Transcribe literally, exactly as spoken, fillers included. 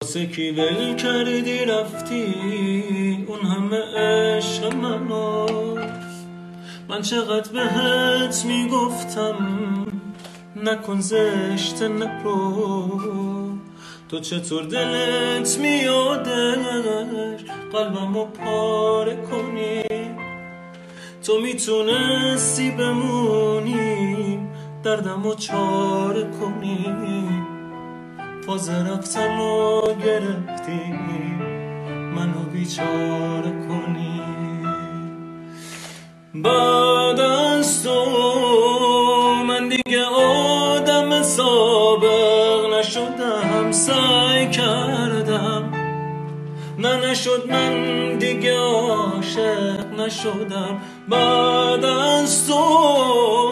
واسه کی ول کردی رفتی اون همه عشق مناست. من چقدر بهت میگفتم نکن زشت نپرو، تو چطور دلت میادش قلبمو پاره کنی. تو میتونستی بمونی دردمو چاره کنی، فاز رفتنو گرفتی منو بیچاره کنی. بعد از تو من دیگه آدم سابق نشدم، سعی کردم نه نشد، من دیگه عاشق نشدم. بعد از تو